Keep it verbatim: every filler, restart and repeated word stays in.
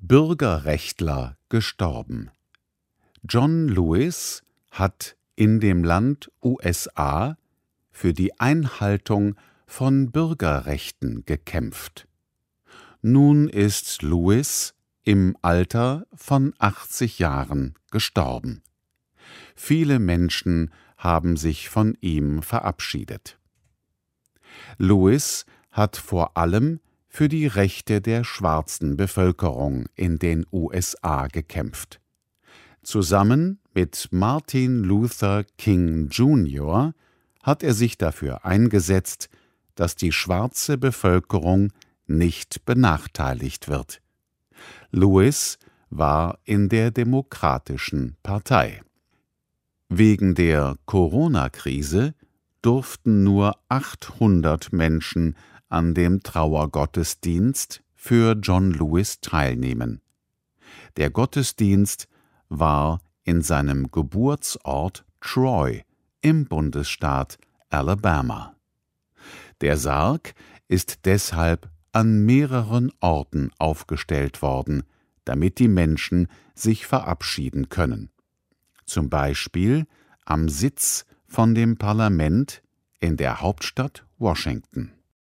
Bürgerrechtler gestorben. John Lewis hat in dem Land U S A für die Einhaltung von Bürgerrechten gekämpft. Nun ist Lewis im Alter von achtzig Jahren gestorben. Viele Menschen haben sich von ihm verabschiedet. Lewis hat vor allem für die Rechte der schwarzen Bevölkerung in den U S A gekämpft. Zusammen mit Martin Luther King Junior hat er sich dafür eingesetzt, dass die schwarze Bevölkerung nicht benachteiligt wird. Lewis war in der Demokratischen Partei. Wegen der Corona-Krise durften nur achthundert Menschen an dem Trauergottesdienst für John Lewis teilnehmen. Der Gottesdienst war in seinem Geburtsort Troy im Bundesstaat Alabama. Der Sarg ist deshalb an mehreren Orten aufgestellt worden, damit die Menschen sich verabschieden können. Zum Beispiel am Sitz von dem Parlament in der Hauptstadt Washington.